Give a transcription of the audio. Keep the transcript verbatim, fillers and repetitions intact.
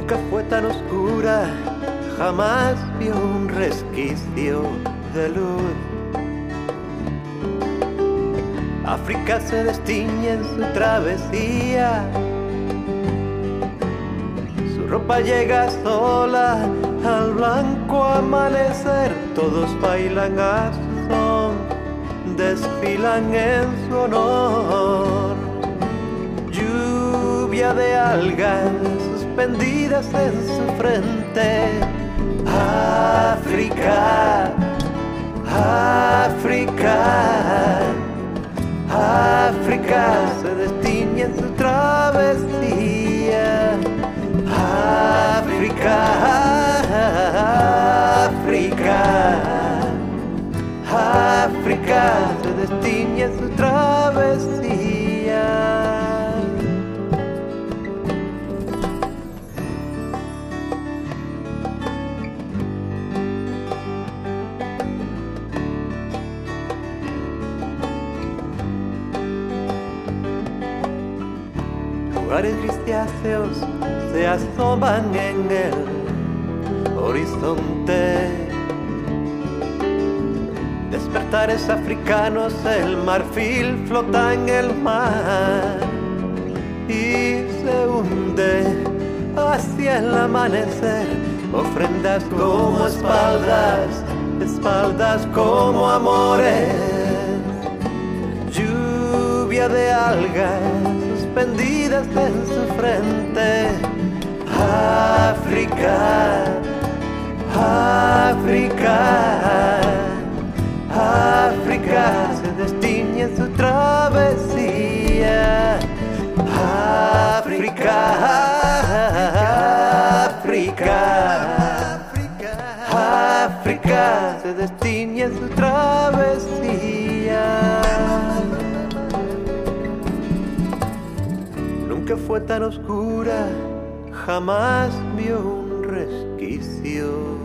Nunca fue tan oscura, jamás vio un resquicio de luz. África se destiñe en su travesía, su ropa llega sola al blanco amanecer. Todos bailan a su son, desfilan en su honor. Lluvia de algas suspendidas en su frente. África, África, África se destiñe en su travesía. África, África, África se destiñe en su travesía. Lugares grisáceos se asoman en el horizonte. Despertares africanos, el marfil flota en el mar y se hunde hacia el amanecer. Ofrendas como espaldas, espaldas como amores. Lluvia de algas suspendidas en su frente. África, África, África se destiñe en su travesía. África, África, África se destiñe en su travesía. Nunca fue tan oscura, jamás vio un resquicio